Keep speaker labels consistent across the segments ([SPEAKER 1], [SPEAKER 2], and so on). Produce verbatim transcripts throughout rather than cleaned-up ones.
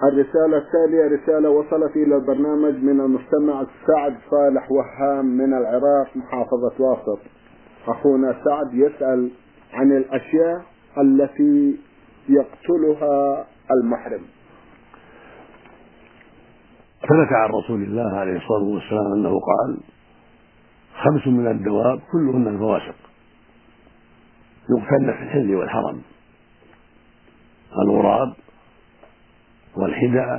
[SPEAKER 1] الرسالة التالية رسالة وصلت إلى البرنامج من المستمع سعد صالح وهام من العراق محافظة واسط. أخونا سعد يسأل عن الأشياء التي يقتلها المحرم.
[SPEAKER 2] ثبت عن رسول الله عليه الصلاة والسلام أنه قال: خمس من الدواب كلهن الفواسق يقتلن في الحل والحرم: الغراب والحدأة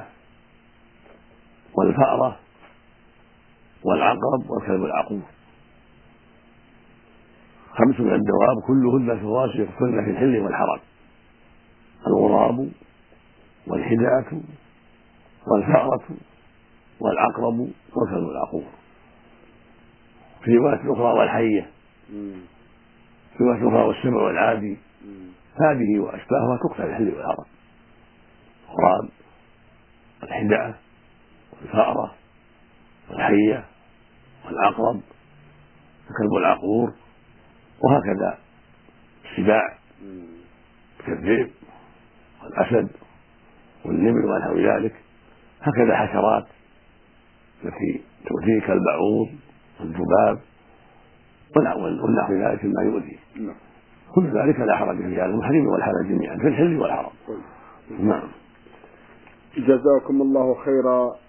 [SPEAKER 2] والفأرة والعقرب والكلب العقور. خمس من الدواب كلهن الفواسق يقتلن في الحل والحرم: الغراب والحدأة والفأرة والعقرب والكلب العقور. في رواية أخرى والحية، في رواية أخرى والسبع والعادي. هذه وأشباهها تقتل في الحل والحرم: الغراب والحدأة والفأرة والحية والعقرب والكلب العقور، وهكذا السباع كالذئب والأسد والنمر ونحو ذلك. هكذا حشرات التي تؤذي كالبعوض والذباب ونحو ذلك مما يؤذي. كل ذلك لا حرج في هذا المحرم والحلال جميعا في الحل والحرم. نعم.
[SPEAKER 1] جزاكم الله خيرا